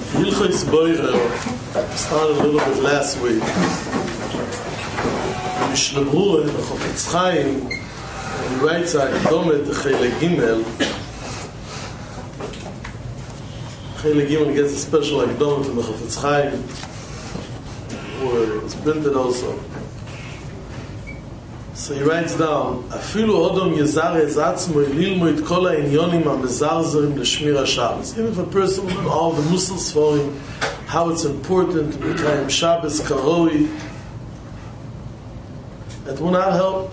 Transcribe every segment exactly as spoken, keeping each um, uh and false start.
Hilchos Boirer started a little bit last week. Mishnah Berurah, the Chofetz Chaim, he writes a Akdomet Chele Gimel. Chele Gimel gets a special Akdomet from the Chofetz Chaim, where it's printed also. So he writes down, Afilu Odom Yezarez Atzmo Lilmo Et Kol HaInyonim HaMezarzerim L'Shmir HaShabbos. Even if a person will know all the muscles for him, how it's important to Mekayim Shabbos Karoi, it will not help.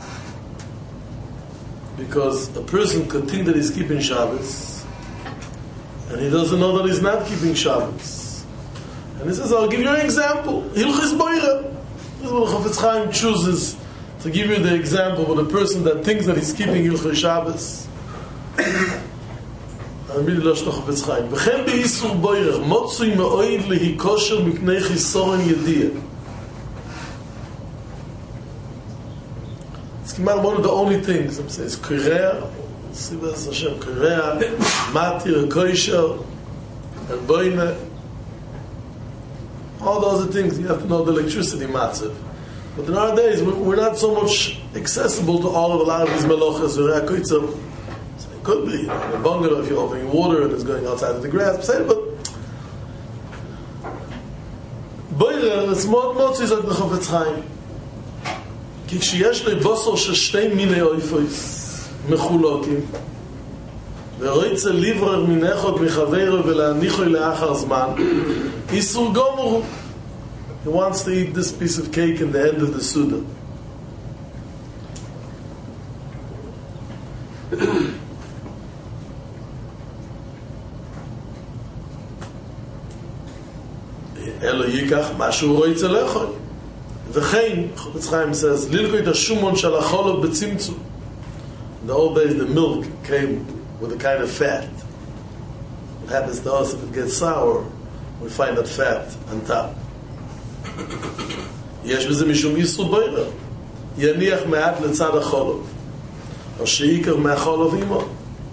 Because a person could think that he's keeping Shabbos, and he doesn't know that he's not keeping Shabbos. And he says, I'll give you an example. Hilchos Boirer. This is what Chofetz Chaim chooses to give you the example with a person that thinks that he's keeping Hilchos Shabbos. I'm really lost to Chofetz Chaim. V'chen be'isur boirer, motzui me'oid lehi kosher mipnei chisoron yediyah. It's one of the only things, I'm saying, it's Korea, Sivas Hashem, Korea, Matir, Koisher, and Boine. All those are things, you have to know the electricity massive. But nowadays, we're not so much accessible to all of a lot of these melochas. So it could be, you know, in a bungalow, if you're opening water and it's going outside of the grass. But Boirer, it's more motzis like the Chofetz Chaim. כי כשיש לי בוסר של שתי מיני אויפויס מחולוקים ורוצה לברר מן אחד מחברו ולהניחו לאחר זמן איסור גמור. He wants to eat this piece of cake in the end of the Suda. אלו ייקח מה שהוא רוצה לאכול. וכן, Chofetz Chaim says, לילקו את השומון של החולוב בצמצום. In the old days, the milk came with a kind of fat. What happens to us, if it gets sour, we find that fat on top. יש בזה משום איסור בוירר. יניח מעט לצד החולוב. או שייקר מהחולוב עמו.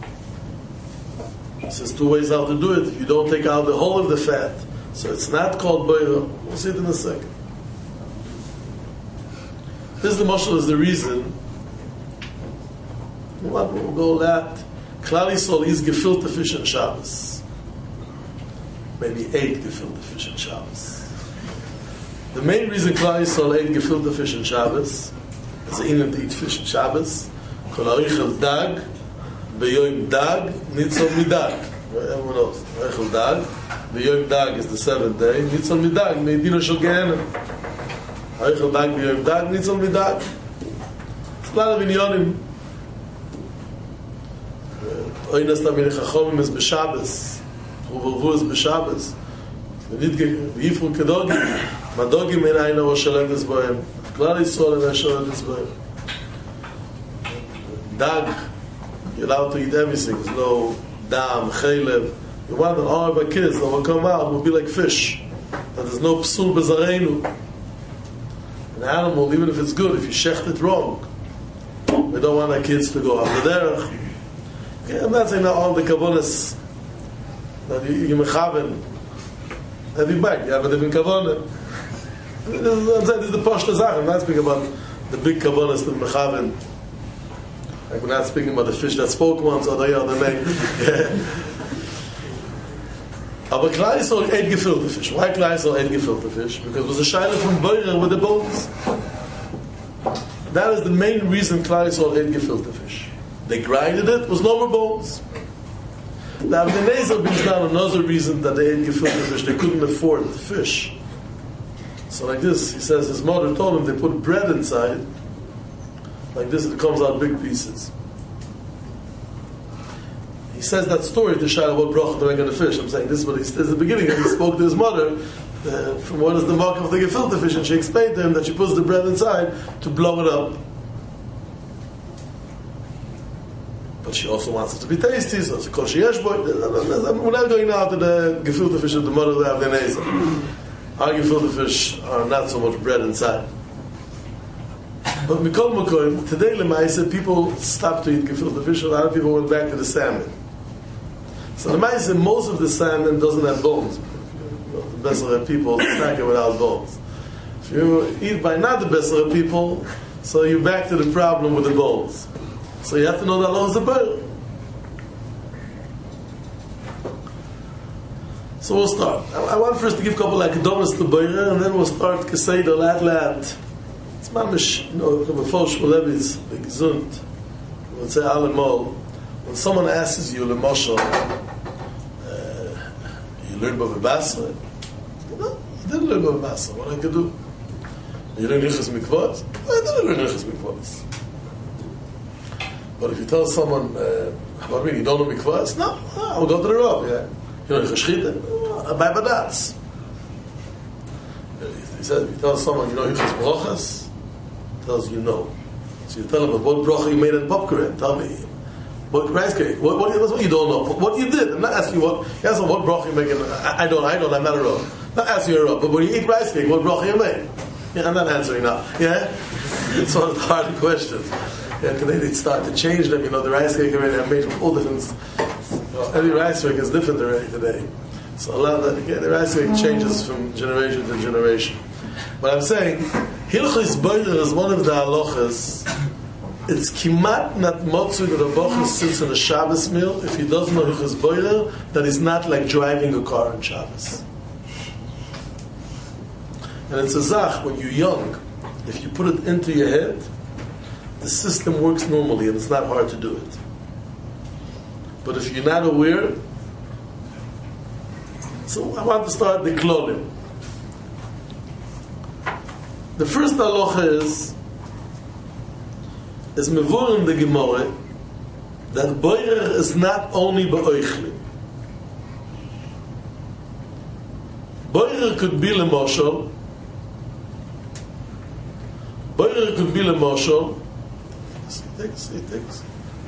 There's two ways how to do it. You don't take out the whole of the fat. So it's not called boirer. We'll see it in a second. This is the mashal is the reason. What will go that? Klal Yisrael is gefilte fish on Shabbos. Maybe eight gefilte fish on Shabbos. The main reason Klal Yisrael ate gefilte fish on Shabbos is they didn't eat fish on Shabbos. Kol harichel dag, beyoim dag, nitzol midag. Everyone knows. Harichel dag, beyoim dag is the seventh day. Nitzol midag, meidino shel Gehenna. Harichel dag, beyoim dag, nitzol midag. It's a lot of inyonim. Oynas tamir chachomim is b'Shabbos. Uvervu is b'Shabbos. V'yifru kedogi. Madogim en aina wa shaletes bohem. Klal Yisrael en shaletes bohem. Dag, you're allowed to eat everything. There's no dam, chaylev. You want that all of our kids that will come out will be like fish. That there's no psul bezareinu. An animal, even if it's good, if you shecht it wrong, we don't want our kids to go off the derech. Okay, I'm not saying that all the kavonas that you, you mechaven every bite, you have a different kavanah. I'm saying this is the pashta zach. I'm not speaking about the big kavonas that mechaven. Like we're not speaking about the fish that spoke once or the other name. But Klal Yisrael ate gefilte fish. Why Klal Yisrael ate gefilte fish? Because it was a shayla from boirer with the bones. That is the main reason Klal Yisrael ate gefilte fish. They grinded it, it was no more bones. Now, the Nezer brings down another reason that they ate gefilte fish. They couldn't afford the fish. So like this, he says his mother told him they put bread inside. Like this, it comes out big pieces. He says that story to Shai about bracha to make on the fish. I'm saying this is what he says at the beginning. And he spoke to his mother uh, from what is the mark of the gefilte fish, and she explained to him that she puts the bread inside to blow it up. But she also wants it to be tasty, so it's called sheyesh boy. We're not going now to the gefilte fish of the mother of the Nezer. Our gefilte fish are not so much bread inside. But Mikol Makoim, today Lemaisa, people stopped to eat gefilte fish. A lot of people went back to the salmon. So the mice, most of the salmon doesn't have bones. You know, the Besser people snack it without bones. If you eat by not the Besser people, so you're back to the problem with the bones. So you have to know that Allah is a bird. So we'll start. I, I want first to give a couple like domas to Beira, and then we'll start Keseder lat lat. It's mamish, you know, before Shmulevitz, the Gesund. We'll say Alemol. When someone asks you, Lemosha, uh, you learned Bava Basra? No, I didn't learn Bava Basra. What I could do? You learn Yichus Mikvot? I didn't learn Yichus Mikvot. But if you tell someone, uh, what do you mean, you don't know Mikvot? No, I'll go to the Rav, yeah. You know Yichus By Badatz. He said, if you tell someone, you know Yichus Brochas, he tells you no. So you tell him, what bracha you made in popcorn? Tell me. What rice cake? What, what, what you don't know? What you did? I'm not asking you what. You ask what bracha you make. I, I don't. I don't. I'm not a Rav. Not asking you a Rav. But when you eat rice cake, what bracha you make? Yeah, I'm not answering now. Yeah, it's one of the hard questions. Yeah, today they start to change them. You know, the rice cake already are made from all different. Well, every rice cake is different already today. So a lot of that, yeah, the rice cake changes from generation to generation. But I'm saying, Hilchos Boiler is one of the halachas. It's kimat not motzu that a bocher sits in a Shabbos meal if he doesn't know Hilchos Boiler, that is not like driving a car on Shabbos. And it's a zach, when you're young, if you put it into your head, the system works normally and it's not hard to do it. But if you're not aware, so I want to start the klolim. The first halacha is is mevor in the Gemara that boirer is not only beoichlim. Boirer could be lemoshel. Boirer could be lemoshel. See, takes, see, takes.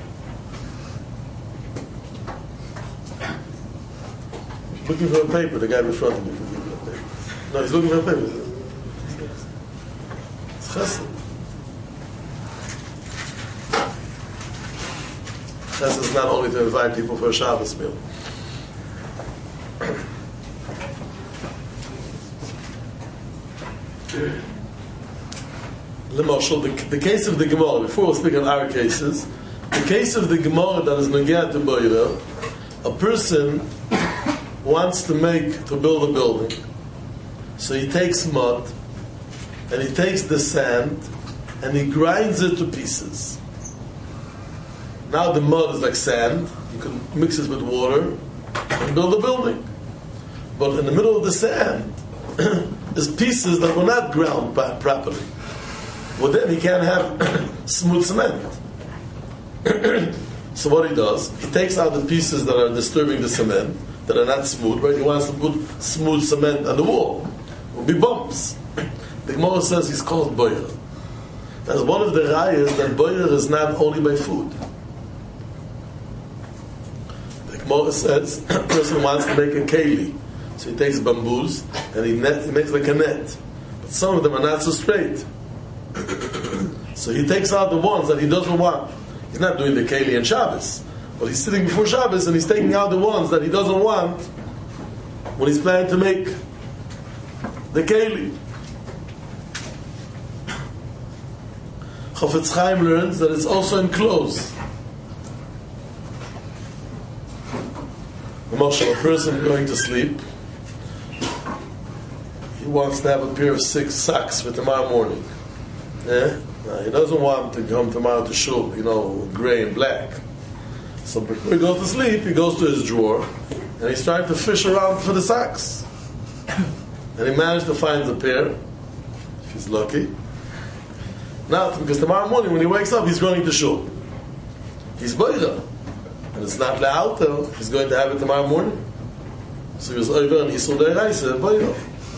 Looking for a paper. The guy in front of me is looking for a paper. No, he's looking for a paper. It's chesed. Chesed is not only to invite people for a Shabbos meal. L'moshel, the, the case of the Gemara, before we speak on our cases, the case of the Gemara that is Nogea to Boira, a person wants to make, to build a building. So he takes mud, and he takes the sand, and he grinds it to pieces. Now the mud is like sand, you can mix it with water, and build a building. But in the middle of the sand, is pieces that were not ground properly. Well, then he can't have smooth cement. So what he does, he takes out the pieces that are disturbing the cement, that are not smooth, right? He wants to put smooth cement on the wall. It will be bumps. The Gemara says he's called boirer. That's one of the rayas that boirer is not only by food. The Gemara says a person wants to make a keli. So he takes bamboos and he, net, he makes like a net. But some of them are not so straight. So he takes out the ones that he doesn't want. He's not doing the keli and Shabbos, but he's sitting before Shabbos and he's taking out the ones that he doesn't want when he's planning to make the keli. Chofetz Chaim learns that it's also in clothes. A person going to sleep, he wants to have a pair of six socks for tomorrow morning. Yeah? No, he doesn't want to come tomorrow to shul, you know, gray and black. So before he goes to sleep, he goes to his drawer and he's trying to fish around for the socks. And he managed to find a pair, if he's lucky. Now, because tomorrow morning when he wakes up, he's going to shul. He's boira. And it's not le'alta, he's going to have it tomorrow morning. So he was over and he saw the reise, boira.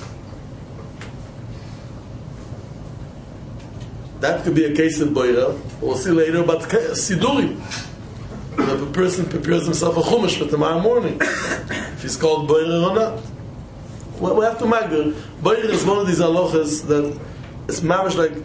That could be a case of boira. We'll see later about sidurim. If a person prepares himself a chumash for tomorrow morning, if he's called boira or not. Well, we have to magdir. Boira is one of these halachas that it's mamish like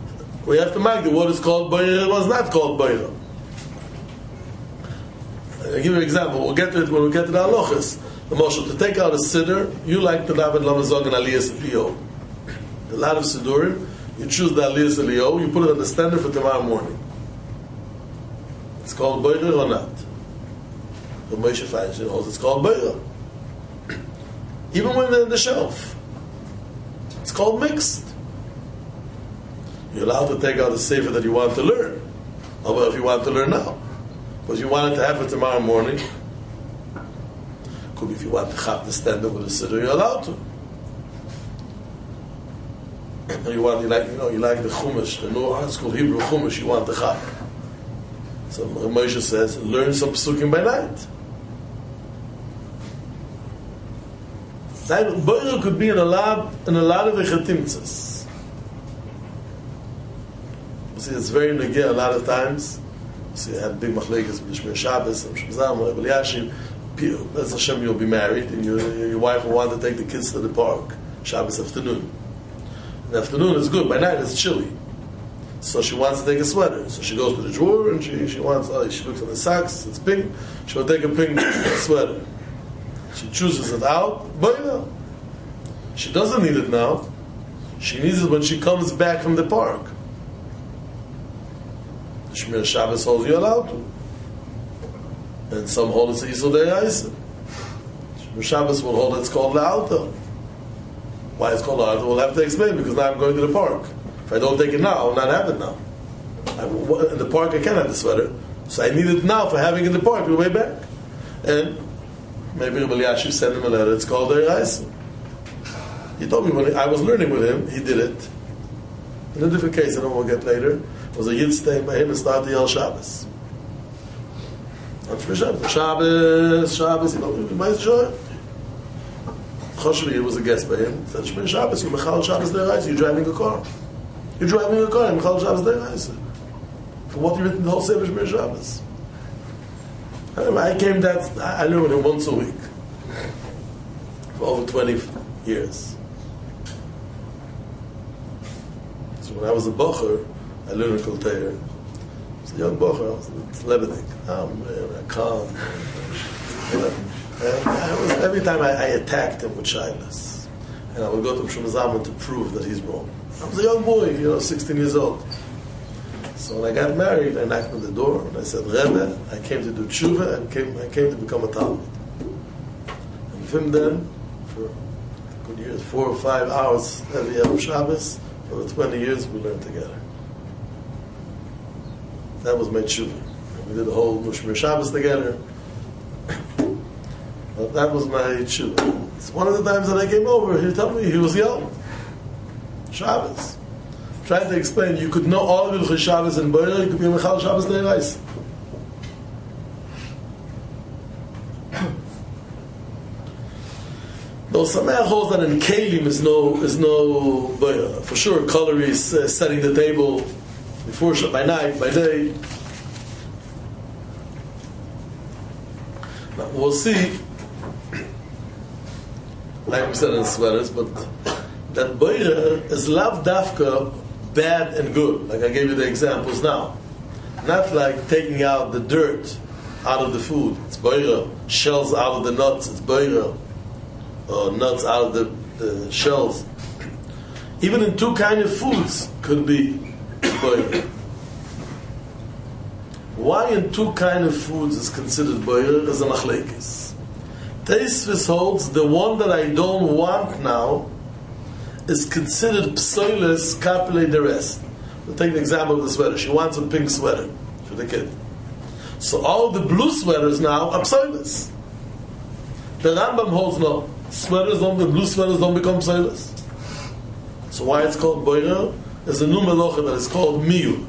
we have to magdir what is called boira and what is not called boira. I'll give you an example. We'll get to it when we get to the halachas. The Moshe, to take out a siddur, you like the David Lamazog and Aliyas Eliyahu. A lot of siddurim, you choose the Aliyas Eliyahu, you put it on the standard for tomorrow morning. It's called Boirer or not? The Moshe Feinstein holds it's called Boirer. Even when they're in the shelf. It's called mixed. You're allowed to take out a sefer that you want to learn. Or if you want to learn now. Because you wanted to have it tomorrow morning. Could be if you want to chap the standard with a siddur, you're allowed to. And you want, you like, you know, you like the Chumash, the Noah, it's called Hebrew Chumash, you want the chap. So Moshe says, learn some psukim by night. That Boirer could be in a lot, in a lot of echetimtzas. You see, it's very negir a lot of times. You see, I had big machlekes with Shmir Shabbos, and Shmizam, or Eliashim. As Hashem, you'll be married, and your, your wife will want to take the kids to the park Shabbos afternoon. In the afternoon it's good, by night it's chilly. So she wants to take a sweater. So she goes to the drawer and she, she wants, oh, she looks at the socks, it's pink, she'll take a pink sweater. She chooses it out, but you know, she doesn't need it now. She needs it when she comes back from the park. The Shmir Shabbos holds you allowed to. And some hold it's a Yisur De'Oraisa. Shmir Shabbos will hold it's called La'alta. Why it's called La'alta, we'll have to explain, because now I'm going to the park. If I don't take it now, I will not have it now. I, in the park I can't have the sweater. So I need it now for having it in the park, we'll way back. And maybe Rabbi Eliashib sent him a letter, it's called De'Oraisa. He told me when I was learning with him, he did it. In a different case, I don't know we'll get later, it was a Yid staying by him and started the El Shabbos. On Shabbos, Shabbos, Shabbos, he told me, you might show it. Choshvi was a guest by him. He said, Shmir Shabbos, you're Mechal Shabbos De'Oraisa, you're driving a car. You're driving a car, you're Mechal Shabbos De'Oraisa. For what you written the whole Sefer Shmir Shabbos. I came that, I learned with him once a week. For over twenty years. So when I was a bocher, I learned Kol Teir. I was a young bocher, I was Lebedik. I'm uh, calm. And I was, every time I, I attacked him with shyness. And I would go to Shlomo Zalman to prove that he's wrong. I was a young boy, you know, sixteen years old. So when I got married, I knocked on the door and I said, Rebbe, I came to do tshuva and came, I came to become a Talmud. And with him then, for good years, four or five hours every Erev Shabbos, for the twenty years we learned together. That was my tshuva. We did the whole Shmir Shabbos together. But that was my tshuva. It's one of the times that I came over, he told me he was young. Shabbos. Trying to explain, you could know all of Hilchos Shabbos and Boirer, you could be a Mechal Shabbos De'Oraisa. Though Sameach holds that in Kelim is no is no Boirer. For sure, color is uh, setting the table before by night, by day. Now we'll see. Like we said in sweaters, but that Boirer is lav dafka bad and good. Like I gave you the examples now. Not like taking out the dirt out of the food. It's Boirer. Shells out of the nuts. It's Boirer. Or nuts out of the, the shells. Even in two kind of foods could be Boirer. Why in two kind of foods is considered Boirer is a machlekes. Tosfos holds the one that I don't want now is considered psoiles kapile the rest. We'll take the example of the sweater. She wants a pink sweater for the kid. So all the blue sweaters now are psoiles. The Rambam holds no. Sweaters don't, the blue sweaters don't become psoiles. So why it's called Boirer? There's a new melacha that is called Miyu.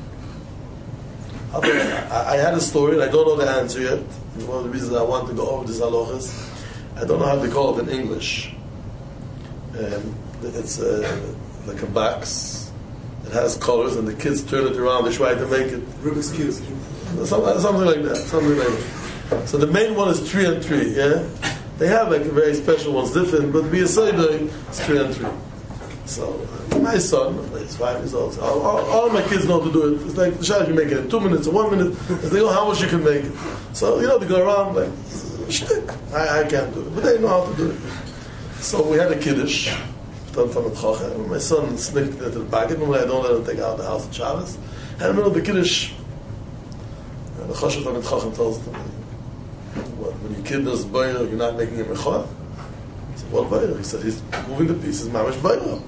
I, I had a story, and I don't know the answer yet. It's one of the reasons I want to go over these halachas. I don't know how they call it in English. Um, it's uh, like a box. It has colors, and the kids turn it around. They try to make it Rubik's Cube. Something, something like that. Something like that. So the main one is three and three. Yeah, they have like very special ones, different, but be a side it's three and three. So, uh, my son, he's five years old, so all, all, all my kids know to do it. It's like, the shot you make it in two minutes or one minute, and they know how much you can make it. So, you know, they go around like, shtick. I, I can't do it, but they know how to do it. So we had a Kiddush, done from the Chochem. My son sneaked into the pocket, normally I don't let him take out the house of Shabbos. And in the middle of the Kiddush, the Choshev from the Chochem tells them, what, when your kid does Bayer, you're not making a Mechor? I said, what Bayer? He said, he's moving the pieces, Mamash Bayer.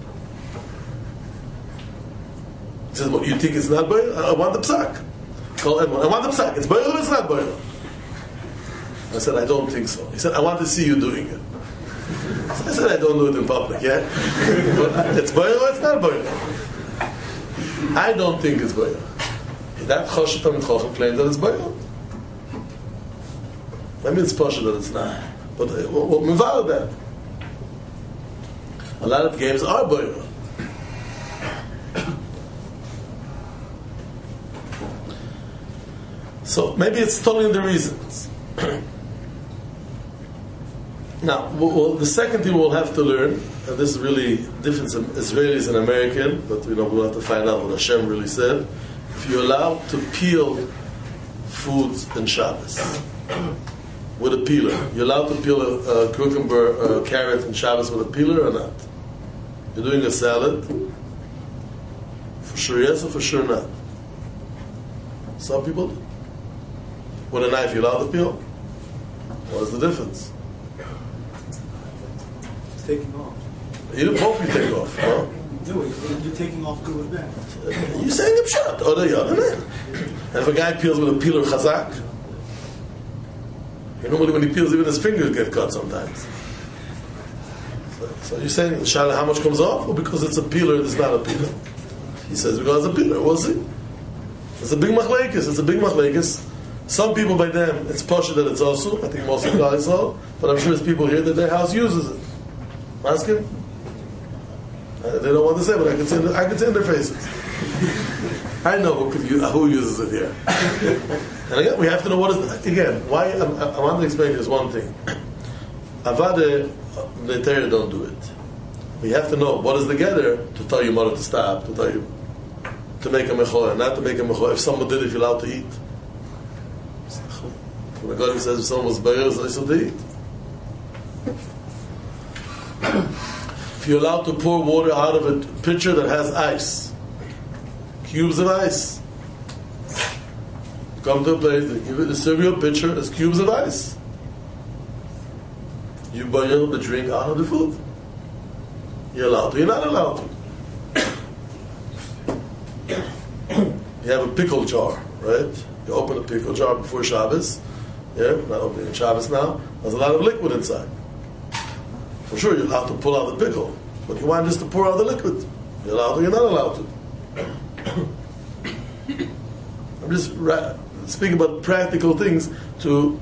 He says, what, you think it's not Bayer? I want the psak. Call everyone, I want the psak. It's Bayer or it's not Bayer? I said, I don't think so. He said, I want to see you doing it. So I said, I don't do it in public, yeah? But it's Bayer or it's not Bayer? I don't think it's Bayer. That Choshev Talmid Chochem claims that it's Bayer. I mean, it's possible that it's not. But uh, we'll move out of that. A lot of games are Bayer. So maybe it's totally the reasons. Now, well, the second thing we'll have to learn, and this is really different from Israelis and American, but you know we'll have to find out what Hashem really said. If you're allowed to peel foods in Shabbos with a peeler, you're allowed to peel a, a cucumber, a carrot in Shabbos with a peeler or not? You're doing a salad, for sure yes or for sure not? Some people do. With a knife, you're allowed to peel? What is the difference? It's taking off. You don't hope you take off, huh? No, you're taking off good with bad. You're saying him shut, or the other end. And if a guy peels with a peeler chazak, you normally when he peels, even his fingers get cut sometimes. So, so you're saying, Shala, how much comes off? Or because it's a peeler, it's not a peeler? He says, because it's a peeler. We'll see. It's a big machlekes. It's a big machlekes. Some people by them, it's posher that it's also. I think most of the guys are. But I'm sure there's people here that their house uses it. Ask him. Uh, they don't want to say, but I can see, in the, I can see in their faces. I know who, could use, who uses it here. And again, we have to know what is, again, why, I, I want to explain this one thing. Avade, the Torah don't do it. We have to know what is the gather to tell your mother to stop, to tell you to make a mechor, not to make a mechor. If someone did it, you're allowed to eat. When the God says if someone was bayer, it's allowed to eat. If you're allowed to pour water out of a pitcher that has ice, cubes of ice, come to a place, they give it, they serve you a pitcher, it's cubes of ice. You boil the drink out of the food. You're allowed to, you're not allowed to. You have a pickle jar, right? You open a pickle jar before Shabbos. Yeah, not opening Shabbos now. There's a lot of liquid inside. For sure, you're allowed to pull out the pickle, but you want just to pour out the liquid. You're allowed to, you're not allowed to. I'm just ra- speaking about practical things to,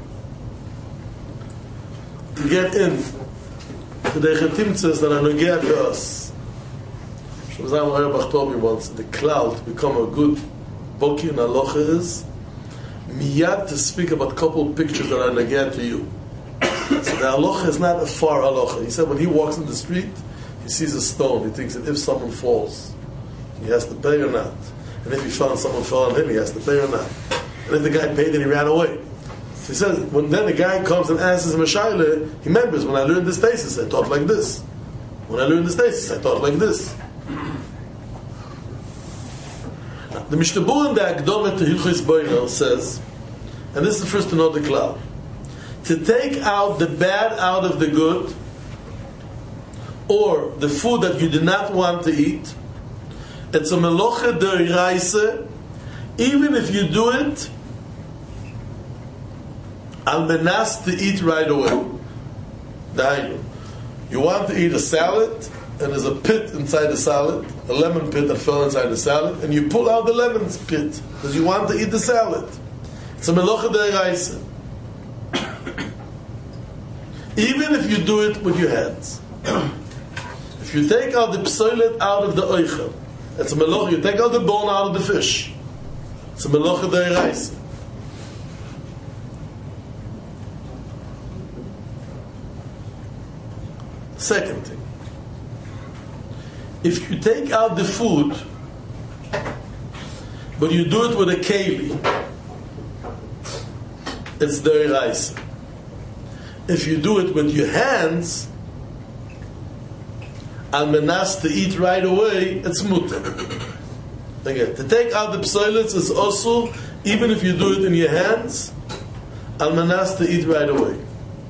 to get in to the chetimtzes that are nogea to us. Shemazam Auerbach told me once, the cloud to become a good boki in halacha is miyad to speak about a couple of pictures that are nogea to you. So the halacha is not a far halacha. He said when he walks in the street, he sees a stone. He thinks that if someone falls, he has to pay or not. And if he fell and someone fell on him, he has to pay or not. And if the guy paid, then he ran away. So he says, when then the guy comes and asks him a shaila, he remembers, when I learned this thesis, I taught like this. When I learned this thesis, I taught like this. Now, the Mishnah Berurah in the Akdama to Hilchos Boiner says, and this is first to know the cloud, to take out the bad out of the good, or the food that you do not want to eat, it's a meloche d'oraisa, even if you do it al menas to eat right away. You want to eat a salad, and there's a pit inside the salad, a lemon pit that fell inside the salad, and you pull out the lemon pit because you want to eat the salad. It's a meloche d'oraisa. Even if you do it with your hands. If you take out the psoilet out of the oichel, it's a meloche. You take out the bone out of the fish. It's a meloche d'oraisa. Second thing, if you take out the food, but you do it with a keli, it's deraisa. If you do it with your hands, al menas to eat right away, it's mutter. Again, to take out the psoilets is also, even if you do it in your hands, al menas to eat right away.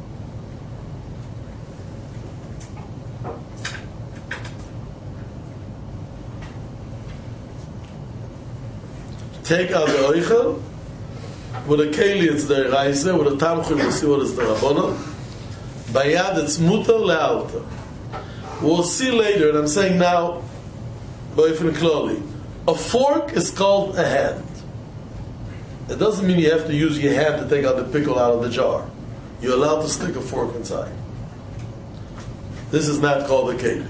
Take out the oichel, with a keli it's the reise, with a tamchum you see what is the rabbonon. Bayad it's mutter lealta. We'll see later, and I'm saying now, boyfriend Kloli, a fork is called a hand. It doesn't mean you have to use your hand to take out the pickle out of the jar. You're allowed to stick a fork inside. This is not called a keli.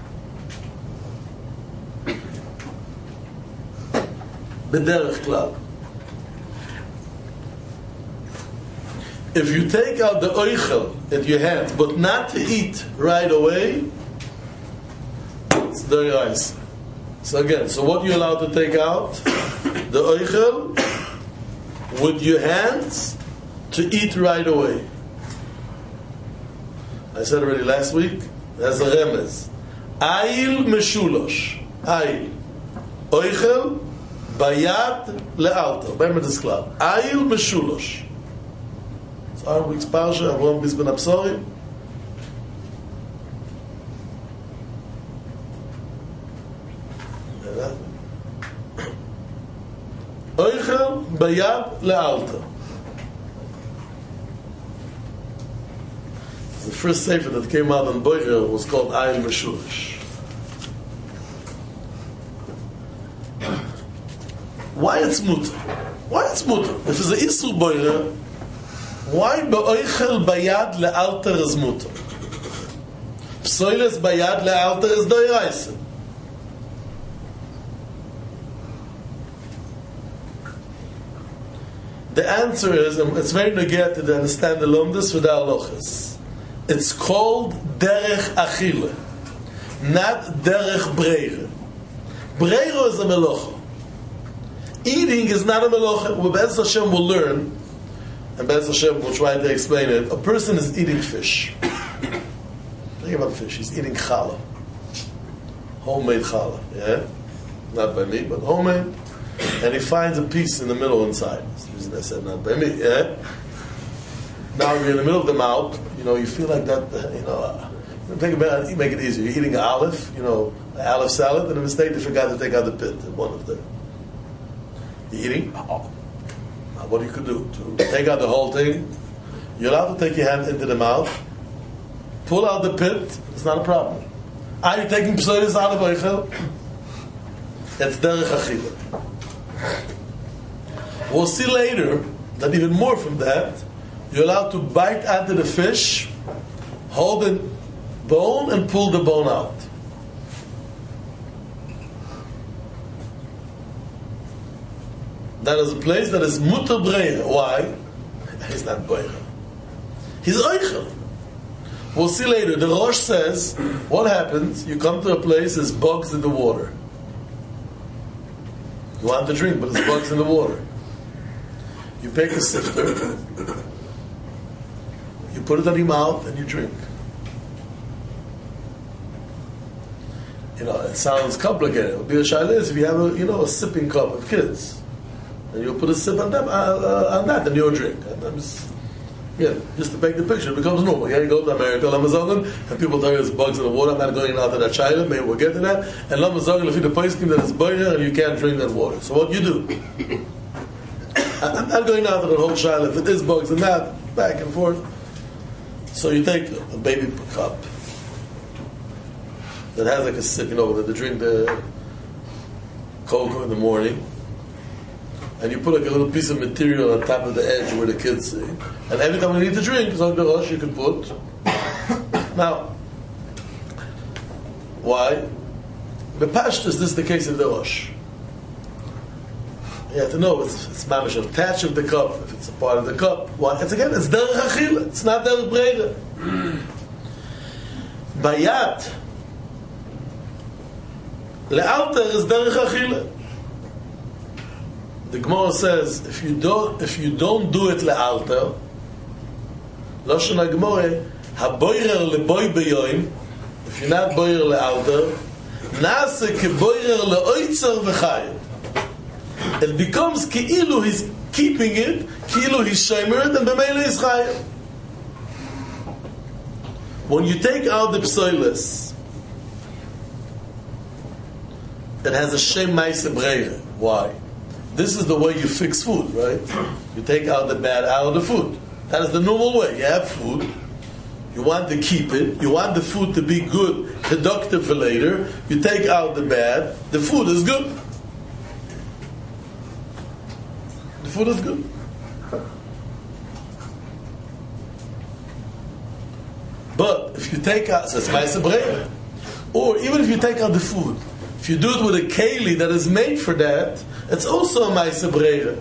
B'derech klal. If you take out the oichel in your hand, but not to eat right away, it's deraisa. So again, so what you're allowed to take out? The oichel with your hands to eat right away. I said already last week, there's a remez. Ayil meshulosh. Ayil. Oichel bayad le'alta. Remember this club. Ayil meshulosh. So our week's parsha, Avram bis ben Absorim. Oichel bayad le'alta. The first sefer that came out on Boiger was called Ayil Meshulish. Why it's mutter? Why it's mutter? If it's a Isur Boiger, why be'oichel bayad le'alter is mutter? Psoiles bayad le'alter is doiraisa. The answer is, and it's very negate to understand the lumdus with the halachas. It's called derech achile, not derech breire. Breire is a melocha. Eating is not a melocha. What Be'ez Hashem will learn, and Be'ez Hashem will try to explain it, a person is eating fish. Think about fish. He's eating challah. Homemade challah, yeah? Not by me, but homemade. And he finds a piece in the middle inside. That's the reason I said not by me, yeah? Now you're in the middle of the mouth, you know, you feel like that, you know, uh, think about it, make it easier. You're eating an olive, you know, an olive salad, and a mistake you forgot to take out the pit, one of them. You're eating, oh, now what you could do, to take out the whole thing, you're allowed to take your hand into the mouth, pull out the pit, it's not a problem. Are you taking psoides out of oichel? It's derech achila. We'll see later that even more from that, you're allowed to bite into the fish, hold the bone, and pull the bone out. That is a place that is mutter breire. Why? He's not breire. He's oichel. We'll see later. The Rosh says, what happens? You come to a place, there's bugs in the water. You want to drink, but there's bugs in the water. You take a sifter, you put it on your mouth, and you drink. You know, it sounds complicated. It would be a shaila is if you have a, you know, a sipping cup of kids, and you put a sip on them, uh, uh, on that, and you'll drink. And I'm just, yeah, just to make the picture, it becomes normal. Yeah, you go to America, Lamazogan, and people tell you there's bugs in the water. I'm not going out to that shaila. Maybe we'll get to that. And Lamazogan, if you the place that it's boiling, and you can't drink that water. So what you do? I'm not going out to the whole shaila. If it is bugs and that, back and forth. So you take a baby cup that has like a sip, you know, that they drink the cocoa in the morning, and you put like a little piece of material on top of the edge where the kids see. And every time you need to drink, it's on the Rosh you can put. Now, why? The Pashtus, this is the case of the Rosh. You have to know it's, it's mamish attached of the cup. If it's a part of the cup, why? It's again, it's derech achila. It's not derech breire. Bayat Le'alter is derech achila. The Gemara says, if you don't, if you don't do it le'alter, Lashon HaGemara, haboirer leboy beyoim, if you're not boirer le'alter, nase keboirer le'oitzer v'chayim. It becomes ki'ilu he's keeping it, ki'ilu he's shomer it, and b'meila is chayim. When you take out the psoilis, it has a shem ma'aseh breira. Why? This is the way you fix food, right? You take out the bad out of the food. That is the normal way. You have food. You want to keep it. You want the food to be good, productive for later. You take out the bad. The food is good. The food is good. But if you take out, so it's ma'aseh breira. Or even if you take out the food, if you do it with a keli that is made for that, it's also a ma'aseh breira.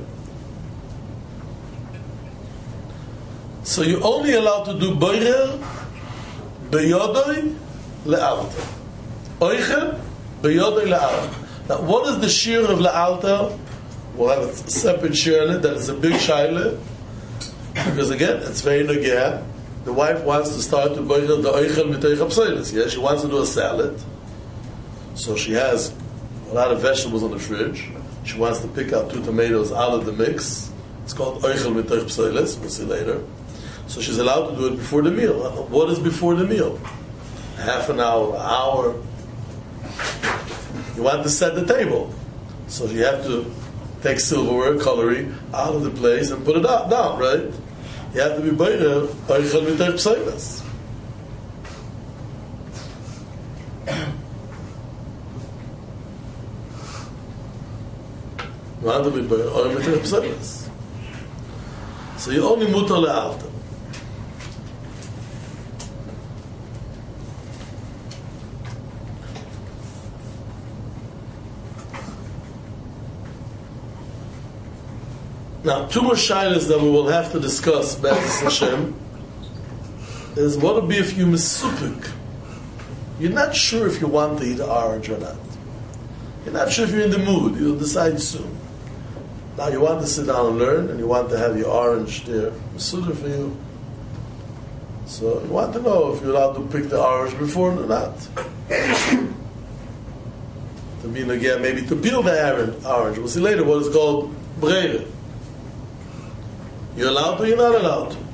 So you're only allowed to do boirer beyodoi le'alter. Oichel beyodoi le'alter. Now, what is the shear of le'alter? We'll have a separate shear in it. That is a big shaila, because again, it's very nogea. The wife wants to start to boirer the oichel mitoich hapsoilis. Yeah, she wants to do a salad, so she has a lot of vegetables on the fridge. She wants to pick out two tomatoes out of the mix. It's called oichel mitoich hapsoilis. We'll see later. So she's allowed to do it before the meal. What is before the meal? Half an hour, an hour. You want to set the table. So you have to take silverware, cutlery, out of the place and put it up, down, right? You have to be boirer, oichel mitoich hapsoilis. You want to be boirer, oichel mitoich hapsoilis. So you only mutar le'alter. Now, two more shaylas that we will have to discuss, B'ez Hashem, is what would be if you misupik. You're not sure if you want to eat orange or not. You're not sure if you're in the mood. You'll decide soon. Now, you want to sit down and learn, and you want to have your orange there, misudar for you. So, you want to know if you're allowed to pick the orange before or not. To mean again, maybe to peel the orange. We'll see later what is called breira. You're allowed to, you're not allowed to.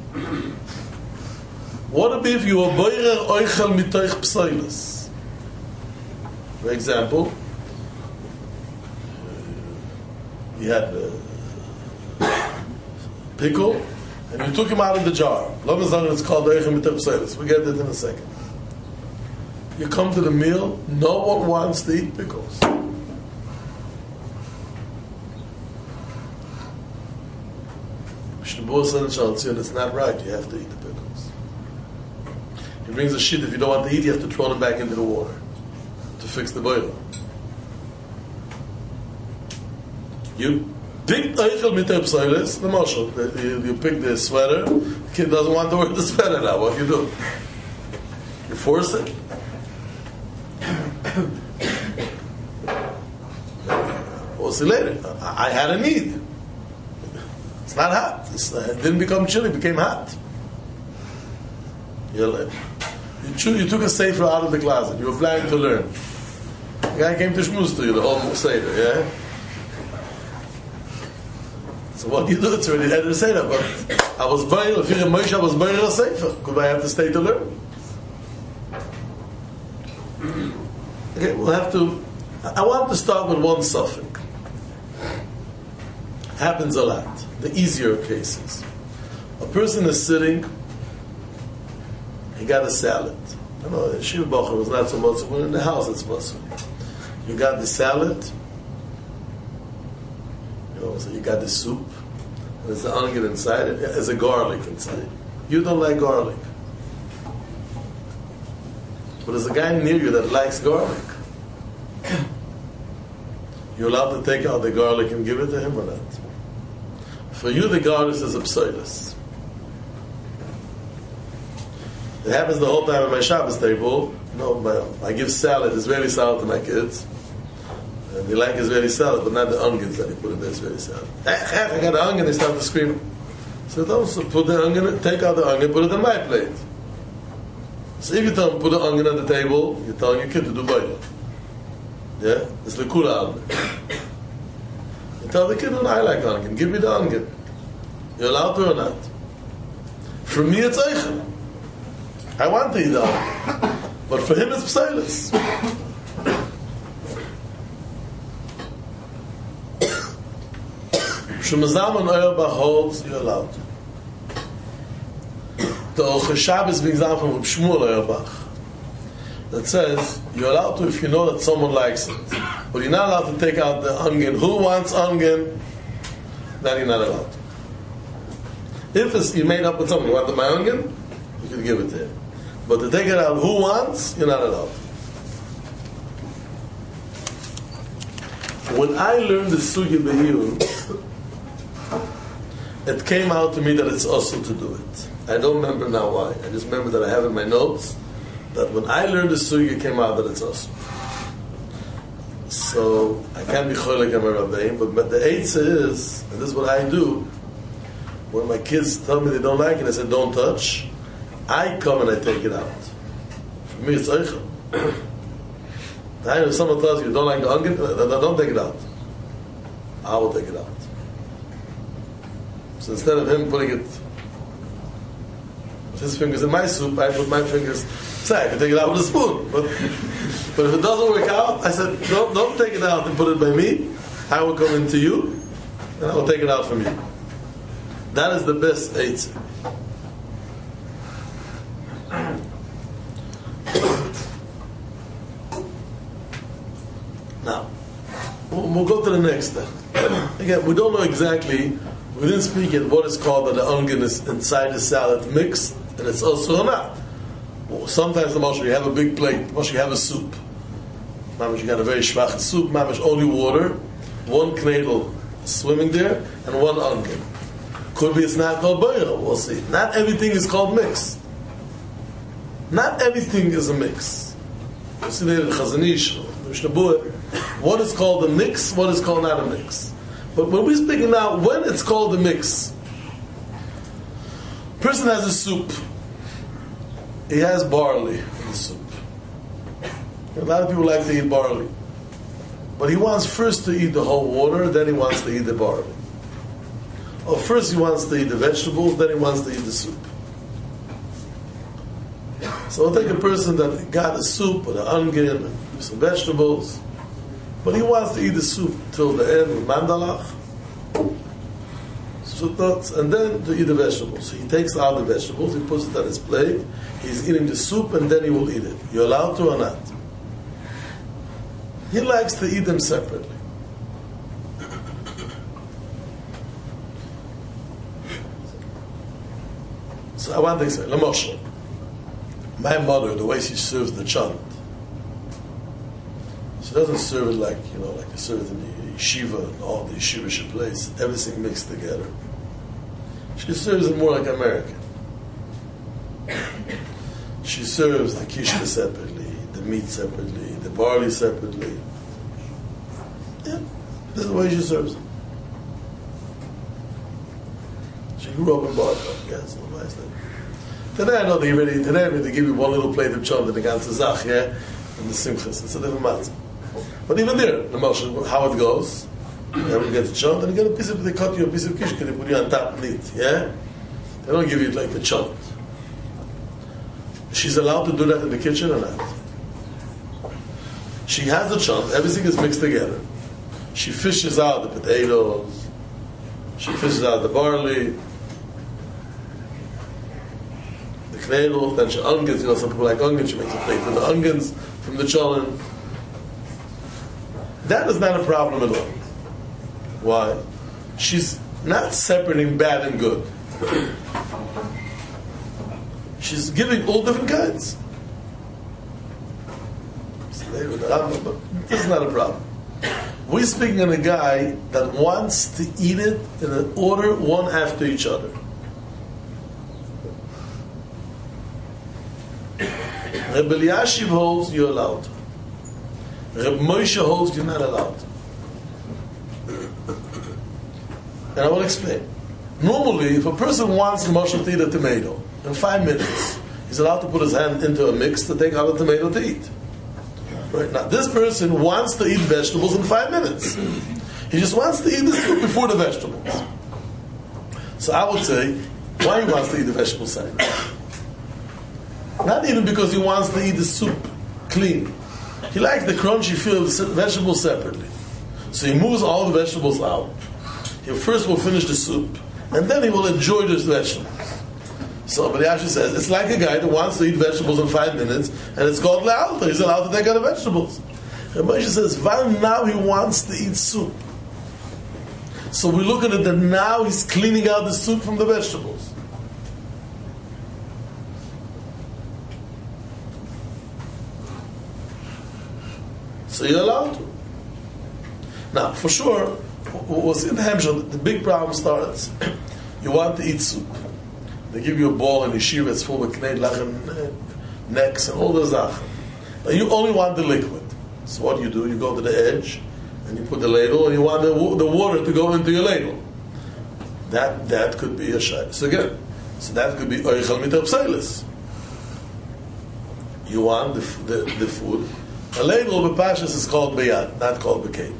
What would be if you were boirer oichel mitoich psoilis? For example, you had a pickle, and you took him out of the jar. Long as long as it's called oichel mitoich psoilis. We'll get it in a second. You come to the meal, no one wants to eat pickles. It's not right. You have to eat the pickles. He brings a shit. If you don't want to eat, you have to throw them back into the water to fix the boil. You pick oichel mitoich hapsoilis, the mashal. You, you pick the sweater. The kid doesn't want to wear the sweater now. What do you do? You force it. We'll see later. I, I had a need. It's not hot. It's, uh, it didn't become chilly. It became hot. You, you, cho- you took a sefer out of the closet. You were planning to learn. The guy came to shmuz to you, the whole sefer, yeah? So what do you do? It's already had to say that. But I was buying, if you're a Moshe, I was buying a sefer. Could I have to stay to learn? Okay, we'll have to... I want to start with one suffix. Happens a lot. The easier cases. A person is sitting, he got a salad. I know, Shiva Bacher was not so much, when in the house it's much. You got the salad, you know, so you got the soup, and there's the onion inside it, there's a garlic inside. You don't like garlic. But there's a guy near you that likes garlic. You're allowed to take out the garlic and give it to him or not? For you, the garlic is a psoilis. It happens the whole time at my Shabbos table. You know, my, I give salad, Israeli salad to my kids. And they like Israeli salad, but not the onions that they put in the Israeli salad. I got the onion, they start to scream. So don't so put the onion, take out the onion, put it in my plate. So if you tell them put the onion on the table, you're telling your kid to do boya. Yeah? It's the kula onion. You tell the kid, no, I like onion, give me the onion. You're allowed to or not? For me, it's eichel. I want to eat the onion. But for him, it's psilis. Shemazam and Auerbach holds, you're allowed to. The Orchei Shabbos brings down from Shmuel Auerbach that says you're allowed to if you know that someone likes it, but you're not allowed to take out the onion. Who wants onion? Then you're not allowed to. If it's, you made up with someone, you want my onion, you can give it to him. But to take it out, who wants? You're not allowed. When I learned the Sugya Be'iyun, it came out to me that it's also to do it. I don't remember now why. I just remember that I have in my notes that when I learned the Sugya, it came out that it's also. So I can't be choylek on my rabbein, but, but the eitzah is, and this is what I do, when my kids tell me they don't like it, I said don't touch, I come and I take it out. For me it's eichel. If someone tells you you don't like the onion, don't take it out. I will take it out. So instead of him putting it with his fingers in my soup, I put my fingers, say, I can take it out with a spoon. But, but if it doesn't work out, I said, don't, don't take it out and put it by me. I will come into you, and I will take it out from you. That is the best eitzah. Now, we'll, we'll go to the next step. Again, we don't know exactly, we didn't speak it, what is called that the onion is inside the salad mixed, and it's also or not. Well, sometimes the Moshe, you have a big plate, Moshe, you have a soup. Mamash, you got a very schwach soup, Mamash, only water, one knedel swimming there, and one onion. Could be it's not called boira, we'll see. Not everything is called mix. Not everything is a mix. You see there in Chazon Ish, what is called a mix, what is called not a mix. But when we're speaking now, when it's called a mix, person has a soup. He has barley in the soup. A lot of people like to eat barley. But he wants first to eat the whole water, then he wants to eat the barley. Or first he wants to eat the vegetables, then he wants to eat the soup. So I'll take a person that got a soup with an onion and some vegetables, but he wants to eat the soup till the end with mandalach, and then to eat the vegetables. So he takes out the vegetables, he puts it on his plate, he's eating the soup, and then he will eat it. You're allowed to or not? He likes to eat them separately. So I want to say, Lamoshe, my mother, the way she serves the chant, she doesn't serve it like, you know, like they serve it in the yeshiva and all the yeshivish place, everything mixed together. She serves it more like American. She serves the kishka separately, the meat separately, the barley separately. Yeah, this is the way she serves it. She grew up in Barca, yes, so nice thing. Today I know they ready. Today they give you one little plate of chum, the ganze zach, yeah, and the simchas. It's a different matter. But even there, the Moshe, how it goes, you we get the chum, then you get a piece of, they cut you a piece of kishka, they put you on top meat, yeah. They don't give you like the chum. She's allowed to do that in the kitchen or not? She has the chum. Everything is mixed together. She fishes out the potatoes. She fishes out the barley. Then she onions, you know, some people like onions, she makes a plate with the onions from the cholent. That is not a problem at all. Why? She's not separating bad and good. She's giving all different kinds. But this is not a problem. We're speaking on a guy that wants to eat it in an order, one after each other. Rebbe Eliashiv holds you're allowed. Reb Moshe holds you're not allowed. And I will explain. Normally, if a person wants Moshe to eat a tomato, in five minutes, he's allowed to put his hand into a mix to take out a tomato to eat. Right? Now, this person wants to eat vegetables in five minutes. He just wants to eat the soup before the vegetables. So I would say, why he wants to eat the vegetables second? Not even because he wants to eat the soup clean. He likes the crunchy feel of the vegetables separately. So he moves all the vegetables out. He first will finish the soup, and then he will enjoy those vegetables. So Rabbi Yashi says, it's like a guy that wants to eat vegetables in five minutes, and it's called Le'alta. He's allowed to take out the vegetables. Rabbi Yashi says, well, now he wants to eat soup. So we look at it that now he's cleaning out the soup from the vegetables. So you're allowed to. Now, for sure, what's in the Hemshel, the big problem starts. You want to eat soup. They give you a bowl and yeshiva, it's full with knei lechem, necks, and all those zachen. But you only want the liquid. So what do you do? You go to the edge, and you put the ladle, and you want the, the water to go into your ladle. That that could be a shay. So again, so that could be oichel mit pseilis. You want the, the, the food. A ladle of Pashas is called beyad, not called bekay.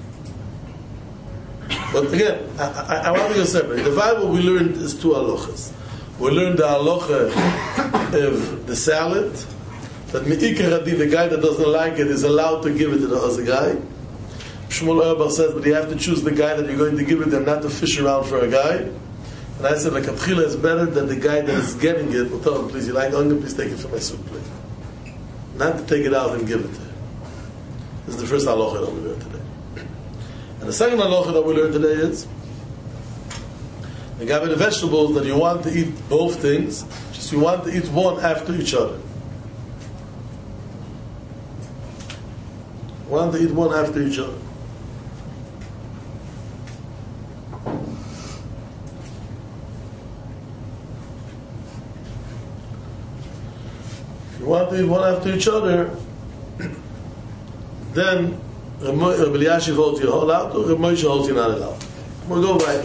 But again, I, I, I want to go separate. The Bible we learned is two halachas. We learned the halacha of the salad, that me'ikar hadin, the guy that doesn't like it is allowed to give it to the other guy. Shmuel Auerbach says, but you have to choose the guy that you're going to give it and not to fish around for a guy. And I said, like Abchila is better than the guy that is getting it. Well, tell him, please, you like onion, please take it from my soup plate. Not to take it out and give it to him. This is the first halacha that we learned today. And the second halacha that we learned today is, the guy with the vegetables that you want to eat both things, just you want to eat one after each other. You want to eat one after each other. If you want to eat one after each other, then Rabbi Elyashiv holds you allowed, or Rabbi Moshe holds you not allowed. We'll go back.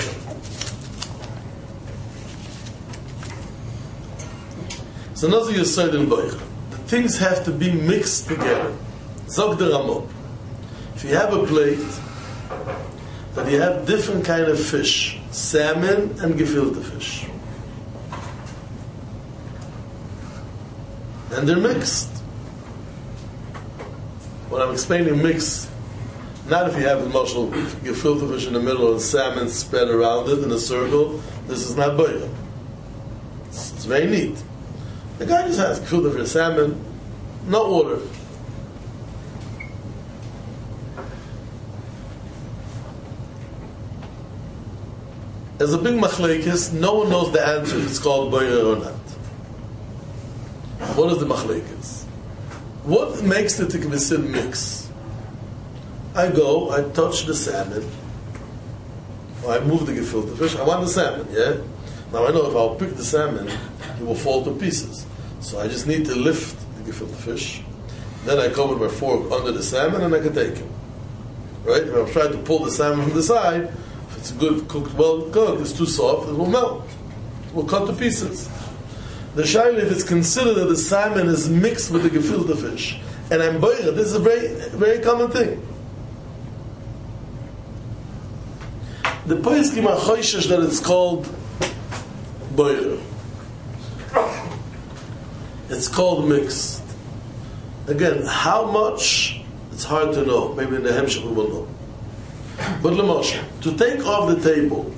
So now you said in Boich, the things have to be mixed together. Zog the Ramah. If you have a plate that you have different kind of fish, salmon and gefilte fish, and they're mixed. When I'm explaining mixed, not if you have a mushroom, gefilte fish in the middle and salmon spread around it in a circle. This is not boich. It's, it's very neat. The guy just has gefilte fish, salmon, no water. There's a big machlekes. No one knows the answer if it's called boyer or not. What is the machlekes? What makes the tikvisin mix? I go, I touch the salmon, or I move the gefilte fish. I want the salmon, yeah? Now I know if I'll pick the salmon, it will fall to pieces. So I just need to lift the gefilte fish. Then I come with my fork under the salmon and I can take it. Right? If I'm trying to pull the salmon from the side, if it's good cooked, well cooked, it's too soft, it will melt. It will cut to pieces. The shaila, if it's considered that the salmon is mixed with the gefilte fish, and I'm boiler, this is a very, very common thing. The poskim are choishesh that it's called boiler. It's called mixed. Again, how much? It's hard to know. Maybe in the Hemshech we will know. But Lamoshe, to take off the table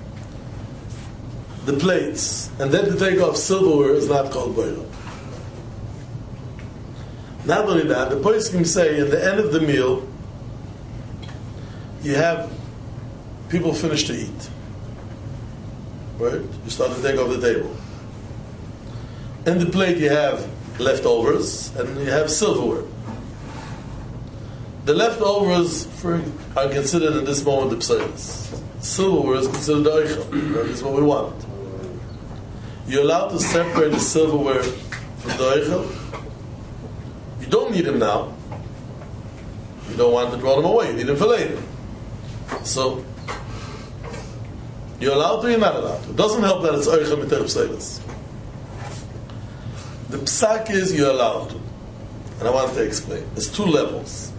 the plates, and then to take off silverware is not called boiler. Not only that, the poskim say at the end of the meal, you have people finish to eat. Right? You start to take off the table. In the plate you have leftovers and you have silverware. The leftovers for, are considered in this moment the pseilis. Silverware is considered the oichel. That is what we want. You're allowed to separate the silverware from the oichel. You don't need them now. You don't want to throw them away. You need them for later. So, you're allowed to, you're not allowed to. It doesn't help that it's oichem miter pseilis. The psak is you're allowed to. And I want to explain. There's two levels.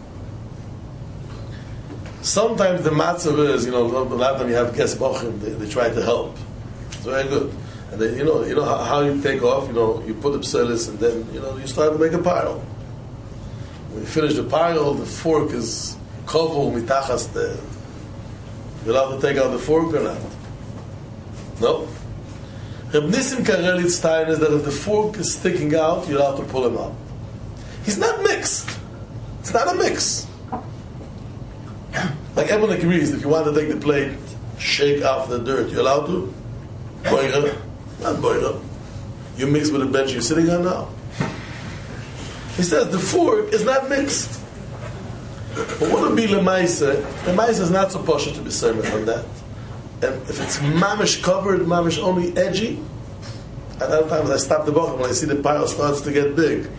Sometimes the matzav is, you know, a lot of them you have guest bochim, they, they try to help. It's very good. And they, you know, you know how, how you take off, you know, you put the pseilis and then, you know, you start to make a pile. When you finish the pile, the fork is kovu mitachas the... You're allowed to take out the fork or not? No? Reb Nissim Karelitz Stein is that if the fork is sticking out, you're allowed to pull him out. He's not mixed. It's not a mix. Like everyone agrees, if you want to take the plate, shake off the dirt, you're allowed to? Boira? Not boira. You mix with the bench you're sitting on now. He says the fork is not mixed. But what would be lemaisa? Lemaisa is not so posh to be sermon on that. And if it's mamish covered, mamish only edgy, at other times I stop the bochum when I see the pile starts to get big.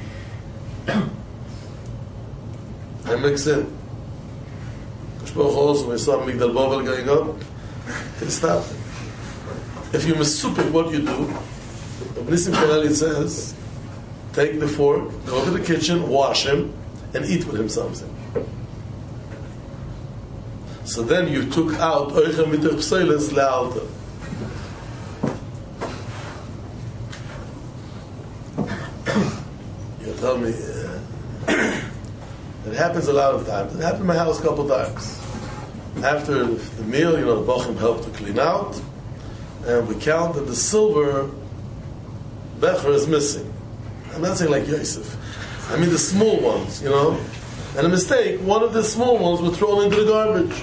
I mix in. Also, when we saw Migdal Bovel going up, he stopped. If you misupik what you do, Nissim Karelitz says, take the fork, go to the kitchen, wash him, and eat with him something. So then you took out oichem miter pseilis lealta. You tell me, uh, it happens a lot of times. It happened in my house a couple of times. After the meal, you know, the bochum helped to clean out, and we count that the silver becher is missing. I'm not saying like Yosef. I mean the small ones, you know. And a mistake, one of the small ones were thrown into the garbage.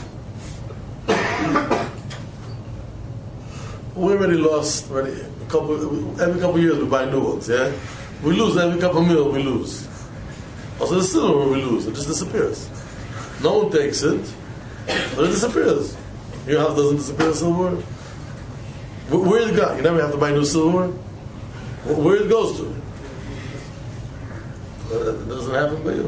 We already lost already a couple. Every couple of years we buy new ones. Yeah, we lose every couple of meal. We lose. Also the silver we lose. It just disappears. No one takes it, but it disappears. Your house doesn't disappear silver. Where it go? You never have to buy new silver. Where it goes to? It doesn't happen by you.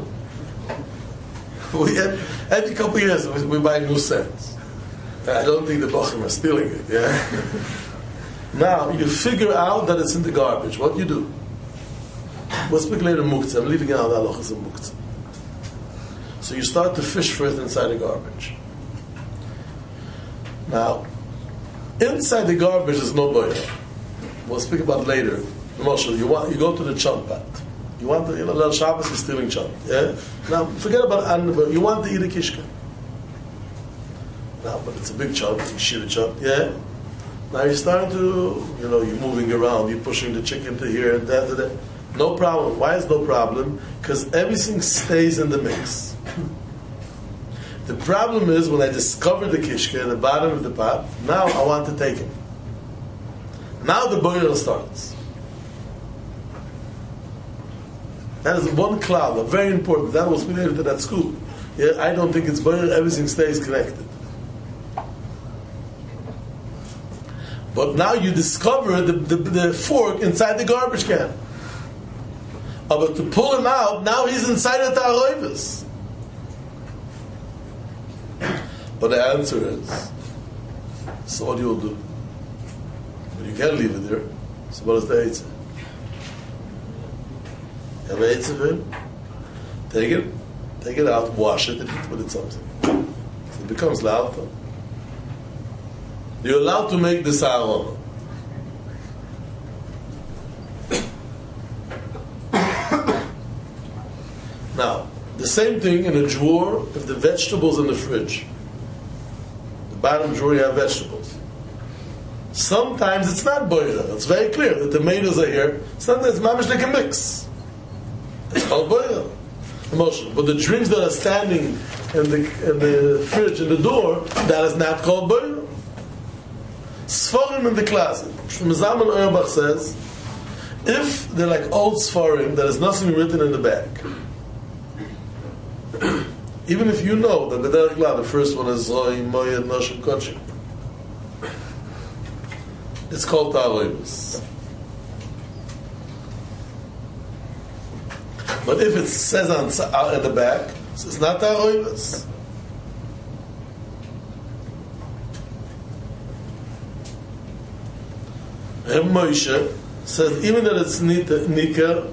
We every couple of years we, we buy new sets. I don't think the bochum are stealing it. Yeah. Now you figure out that it's in the garbage. What do you do? We'll speak later muktzah. I'm leaving out the halachas of muktzah. So you start to fish for it inside the garbage. Now, inside the garbage is no boil. We'll speak about it later. Moshe, you want you go to the champat. You want the, you know, Lel Shabbos is stealing chant. Yeah. Now forget about anba. You want to eat a kishka. Now, but it's a big chunk, you shoot a chunk, yeah? Now you're starting to, you know, you're moving around, you're pushing the chicken to here and that, to that. No problem. Why is no problem? Because everything stays in the mix. The problem is when I discover the kishka at the bottom of the pot, now I want to take him. Now the boil starts. That is one cloud, very important. That was related to that school. Yeah, I don't think it's boil, everything stays connected. But now you discover the, the, the fork inside the garbage can. Oh, but to pull him out, now he's inside the ta'aroivus. But the answer is, so what do you do? But you can't leave it there. So what is the eitzah? You have an eitzah for him? Take it, take it out, wash it, and eat with it something. So it becomes la'alta. You're allowed to make the sa'aron. Now, the same thing in a drawer if the vegetables in the fridge. The bottom drawer you have vegetables. Sometimes it's not boira. It's very clear. The tomatoes are here. Sometimes it's mamish like a mix. It's called boira. Emotion. But the drinks that are standing in the, in the fridge, in the door, that is not called boira. Sforim in the closet. Shlomo Zalman Auerbach says, if they're like old Sforim, there is nothing written in the back. Even if you know that the first one is Zoy, Moyed, Noshim, Kochim. It's called Ta'aroivus. But if it says on at the back, So it's not ta'oivas. And Moshe says even that it's nikar,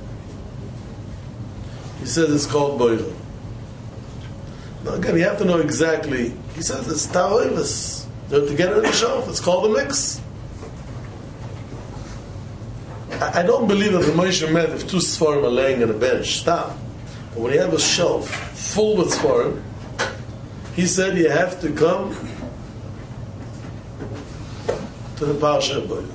he says it's called boira. Now again, you have to know exactly. He says it's ta'oivas. They're together on the shelf. It's called a mix. I, I don't believe that the Moshe meant if two Sfarim are laying on a bench, stop. But when you have a shelf full with Sfarim, he said you have to come to the Parsha of Boyer.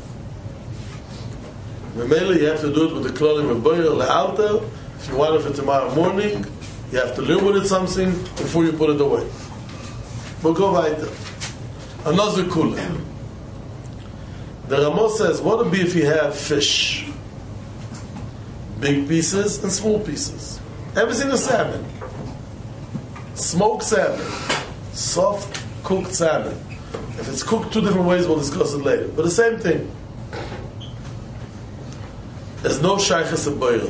Mainly you have to do it with the clothing of Boyer, Le'alta. If you want it for tomorrow morning, you have to live with it something before you put it away. We'll go weiter. Another kula. The Ramo says, what would be if you have fish? Big pieces and small pieces. Everything is salmon. Smoked salmon. Soft cooked salmon. If it's cooked two different ways, we'll discuss it later. But the same thing. There's no shaykhis of boira.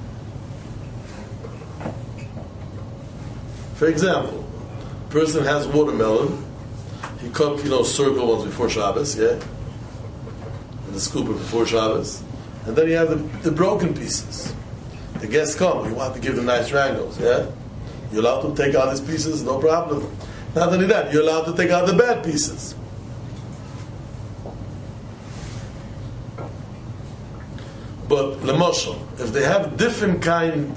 For example, a person has watermelon. He cut, you know, circle ones before Shabbos, yeah? And the scooper before Shabbos. And then you have the, the broken pieces. The guests come, you want to give them nice triangles, yeah? You're allowed to take out these pieces, no problem. Not only that, you're allowed to take out the bad pieces. But Lamashal, if they have different kind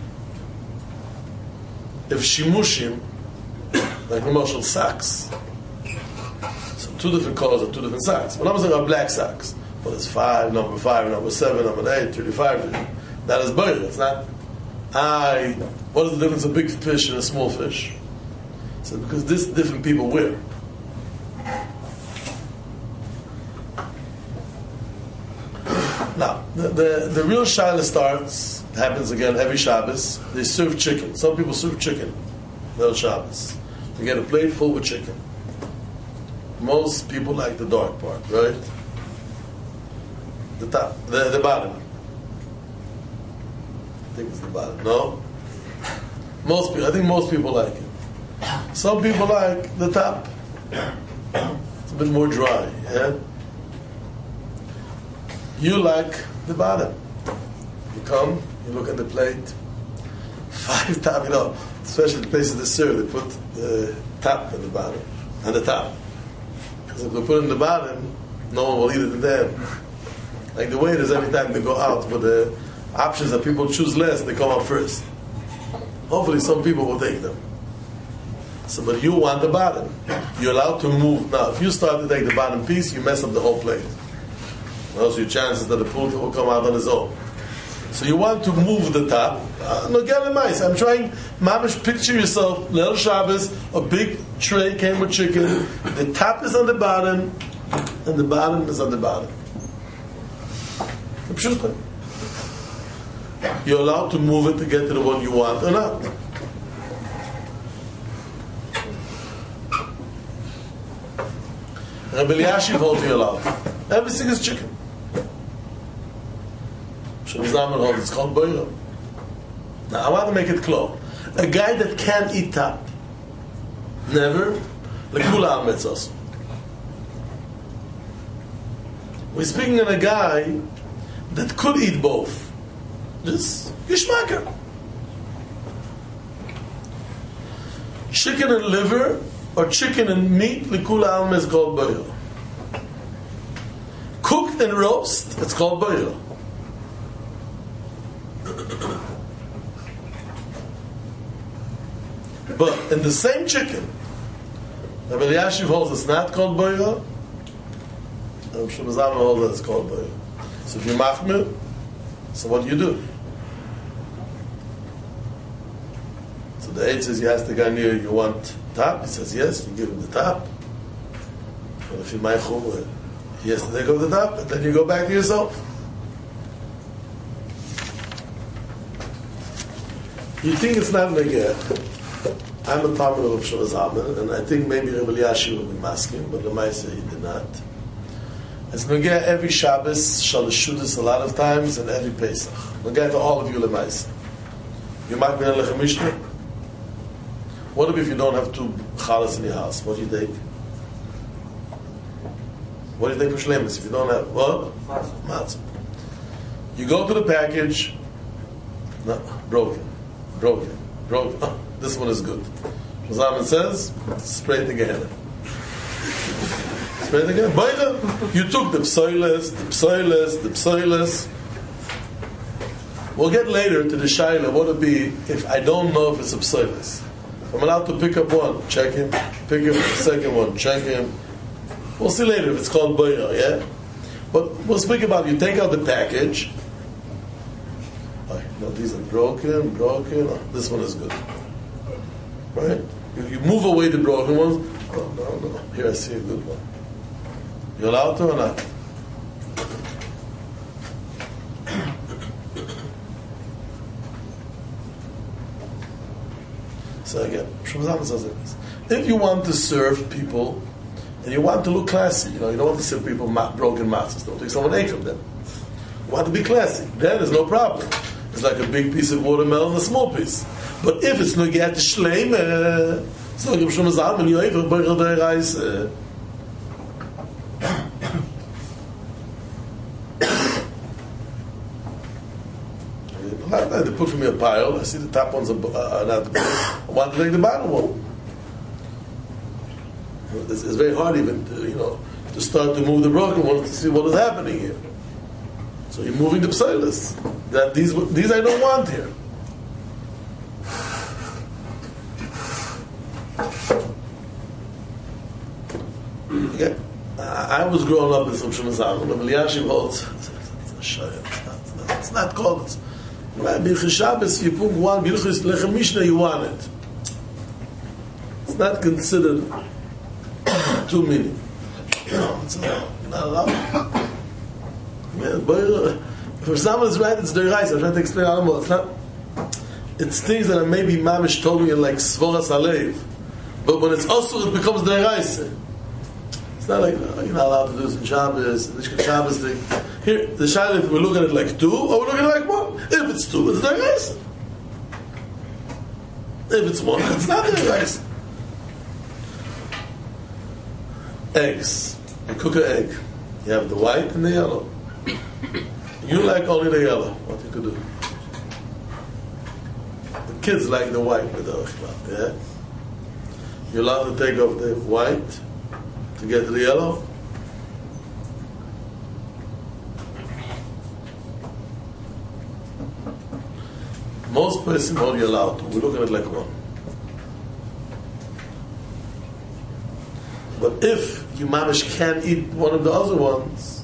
of shimushim, like Lamashal sacks, so two different colors of two different sacks. But I'm saying are black sacks. But it's five, number five, number seven, number eight, thirty-five. That is boil. It's not. I. What is the difference of big fish and a small fish? So because this different people wear. Now, the, the, the real shaila starts, happens again every Shabbos. They serve chicken. Some people serve chicken on Shabbos. They get a plate full with chicken. Most people like the dark part, right? The top, the, the bottom. I think it's the bottom. No? Most people, I think most people like it. Some people like the top. It's a bit more dry, yeah? You like the bottom. You come, you look at the plate. Five top, you know, especially the places they serve, they put the top at the bottom, and the top. Because if they put it in the bottom, no one will eat it then. Like the waiters, every time they go out with the options that people choose less, they come out first. Hopefully some people will take them. So, but you want the bottom. You're allowed to move. Now, if you start to take the bottom piece, you mess up the whole plate. Also, your chances that the pulka will come out on its own. So you want to move the top. Uh, no, get mice. I'm trying, mamish, picture yourself, Leil Shabbos, a big tray came with chicken. The top is on the bottom, and the bottom is on the bottom. You're allowed to move it to get to the one you want or not. Rabbi Elyashiv holds you allowed. Everything is chicken. Shemizam holds it's called boira. Now I want to make it clear. A guy that can't eat top, never, lekula al metzos. We're speaking of a guy that could eat both. Just gishmaker. Chicken and liver or chicken and meat, lekula alma is called boira. Cooked and roast, it's called boira. But in the same chicken, Rabbi Elyashiv holds it's not called boira, and Shemazam holds that it's called boira. So if you're machmir, so what do you do? So the Eid says, you ask the guy near, you want top? He says, yes, you give him the top. But if you're meichel, he has to take off the top, and then you go back to yourself. You think it's not negeh. I'm a Talmud of Shemazam, and I think maybe Rabbi Elyashiv would be masking, but the Maisa he did not. It's Nogeh every Shabbos, Shalashudis a lot of times, and every Pesach. Nogeh to all of you Lemaisa. You might be in Lechem Mishnah. What if you don't have two challahs in your house? What do you take? What do you take for shlemus if you don't have what? Matzah. You go to the package. No, broken, broken, broken. Oh, this one is good. Zalman says, spray it again. Spray it again. Boy, you took the psoiles, the psoiles, the psoiles. We'll get later to the shaila. What would be if I don't know if it's a psoiles? I'm allowed to pick up one, check him. Pick up the second one, check him. We'll see later if it's called boira, yeah? But we'll speak about it. You take out the package. Oh, no, these are broken, broken. Oh, this one is good. Right? You, you move away the broken ones. Oh, no, no. Here I see a good one. You allowed to or not? So again, if you want to serve people and you want to look classy, you know, you don't want to serve people ma- broken matzahs, don't take someone ate from them. You want to be classy, then there's no problem. It's like a big piece of watermelon, a small piece. But if it's not yet shleim, so you should have when you eat a burger the rice. They put for me a pile. I see the top ones are uh, not good. I want to take the bottom one. It's, it's very hard even to, you know, to start to move the broken ones to see what is happening here. So you're moving the psoiles. That these these I don't want here. Okay. I, I was growing up in some Shemazan. When Eliashim holds, it's not called. It's, Birchas Shabbos, you put one Birchas Lechem Mishnah, you want it. It's not considered too many. No, it's not, not allowed. Yeah, but for someone is right, it's the rice. I'm trying to explain how it's not. It's things that are maybe Mamish told me like Svoras Alev. But when it's also, it becomes the rice. It's not like, no, you're not allowed to do this in Shabbos, the Shabbos thing. Here, the Shabbos, if we look at it like two, or we look at it like one. If it's two, it's the rice. If it's one, it's not the rice. Eggs. You cook an egg. You have the white and the yellow. You like only the yellow. What you could do? The kids like the white, yeah? You're allowed to take off the white to get to the yellow. Most person only allowed to. We look at it like one. But if you mamish can't eat one of the other ones,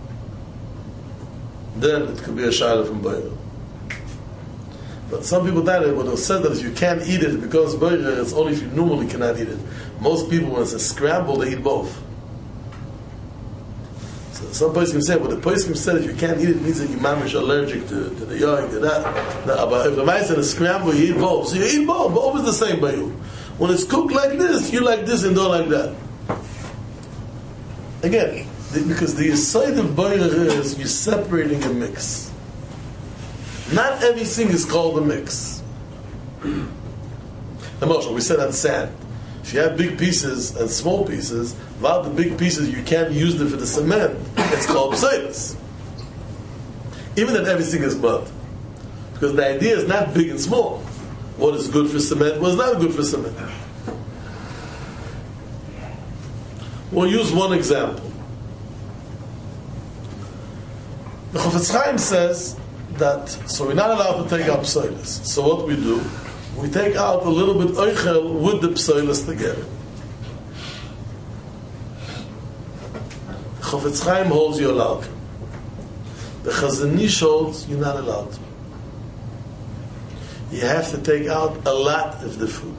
then it could be a shayla from boira. But some people that it would have said that if you can't eat it because boira, it's only if you normally cannot eat it. Most people, when it's a scramble, they eat both. So some person say, well, the person said if you can't eat it, it means that you're mamish allergic to, to the yog, to that. No, but if the mice in a scramble, you eat both. So you eat both. Both is the same by you. When it's cooked like this, you like this and don't like that. Again, the, because the side of boira is you're separating a mix. Not everything is called a mix. Emotional, we said on sand. If you have big pieces and small pieces, while the big pieces you can't use them for the cement, it's called psoiles. Even that everything is mud. Because the idea is not big and small. What is good for cement, what is not good for cement. We'll use one example. The Chofetz Chaim says that, so we're not allowed to take out psoiles. So what we do, we take out a little bit oichel with the psoiles together. The Chofetz Chaim holds you allowed. The Chazon Ish holds you're not allowed. You have to take out a lot of the food.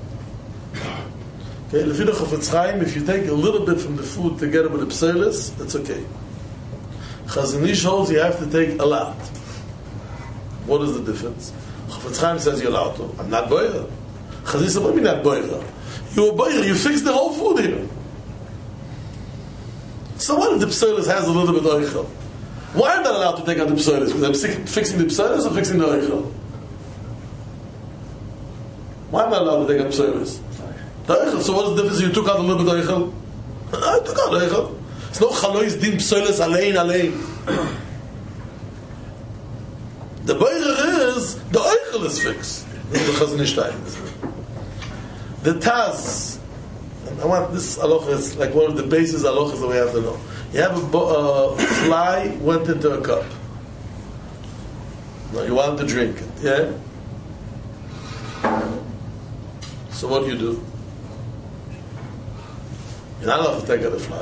Okay, Lefi the Chofetz Chaim, if you take a little bit from the food together with the psoiles, that's okay. Chazon Ish holds you have to take a lot. What is the difference? Chofetz Chaim says you're allowed to. I'm not boira. Chazon Ish says, what do you mean not boira? You're a boira, you fix the whole food here. So what if the psoiles has a little bit of oichel? Why am I not allowed to take out the psoiles? Because I'm fixing the psoiles or fixing the oichel? Why am I allowed to take out psoilis? The eichel. So what is the difference? You took out a little bit of eichel. I took out eichel. It's no chalois din psoilis alein alein. The boiler is the eichel is fixed. The Chazon Ish Stein. The Taz. And I want this halacha is like one of the basis halachas that we have to know. You have a bo- uh, fly went into a cup. Now you want to drink it, yeah? So what do you do? You're not allowed to take out the fly.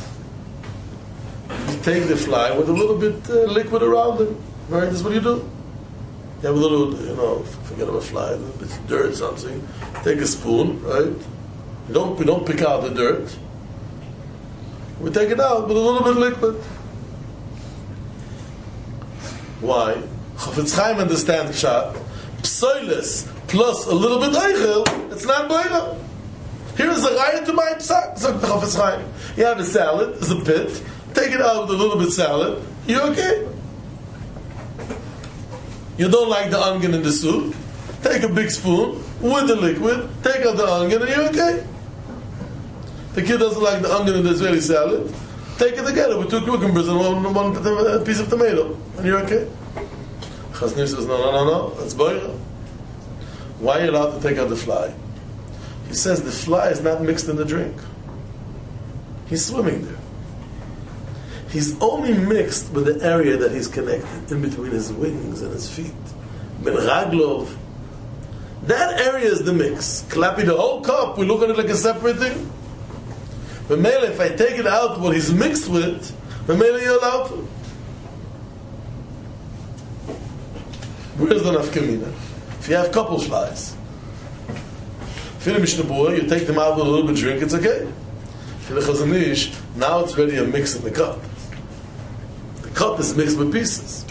You take the fly with a little bit uh, liquid around it. Right? That's what you do. You have a little, you know, forget about fly, a little bit of dirt, something. Take a spoon, right? We don't, we don't pick out the dirt. We take it out with a little bit of liquid. Why? Chafetz Chaim understands Pshat. Psoilis plus a little bit eichel, it's not boira. Here is a raya to my psak. So Chafetz Chaim, you have a salad, it's a pit. Take it out with a little bit of salad. You okay? You don't like the onion in the soup. Take a big spoon with the liquid. Take out the onion, and you're okay. The kid doesn't like the onion in the Israeli salad. Take it together with two cucumbers and one, one piece of tomato, and you're okay. Chazon Ish says, no, no, no, no, that's boira. Why are you allowed to take out the fly? He says the fly is not mixed in the drink. He's swimming there. He's only mixed with the area that he's connected, in between his wings and his feet. Ben Raglov. That area is the mix. Klapi, the whole cup, we look at it like a separate thing. But Mele, if I take it out what he's mixed with, then Mele you're allowed to. Where's the nafkamina? If you have couple flies, if you're in Mishnah Berurah, you take them out with a little bit of drink, it's okay. If you're in Chazon Ish, now it's ready a mix in the cup. The cup is mixed with pieces.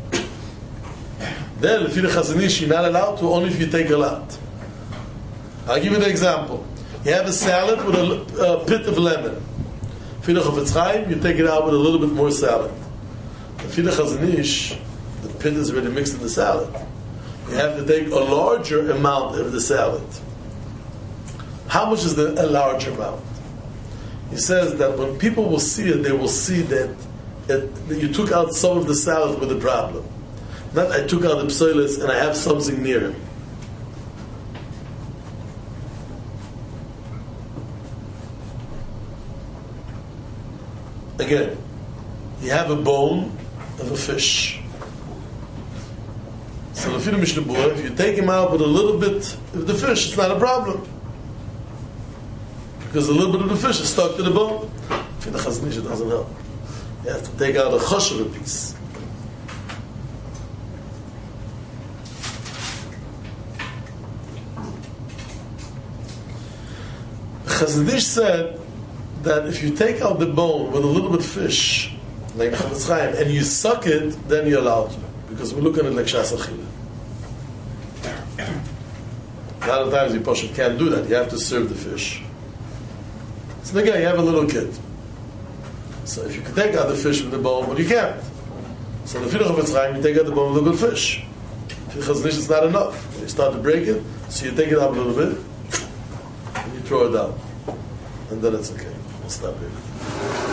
Then, if you're in Chazon Ish, you're not allowed to, only if you take a lot. I'll give you the example. You have a salad with a uh, pit of lemon. If you're in Chafetz Chaim, you take it out with a little bit more salad. If you're in Chazon Ish, the pit is already mixed in the salad. You have to take a larger amount of the salad. How much is the, a large amount? He says that when people will see it, they will see that, it, that you took out some of the salad with a problem. Not I took out the psoilis and I have something near him. Again, you have a bone of a fish. So if you're Mishnah Berurah, if you take him out with a little bit of the fish, it's not a problem. Because a little bit of the fish is stuck to the bone. If you're the Chazon Ish, it doesn't help. You have to take out a choshev piece. Chazon Ish said that if you take out the bone with a little bit of fish, like Chafetz Chaim, and you suck it, then you're allowed to. Because we look at it like Shas Achila. A lot of times you Pashat can't do that. You have to serve the fish. So again, you have a little kid. So if you can take out the fish with the bone, but you can't. So the Chafetz Chaim, you take out the bone with a good fish. If Chazon Ish, it's not enough. You start to break it, so you take it out a little bit, and you throw it down. And then it's okay. We'll stop here.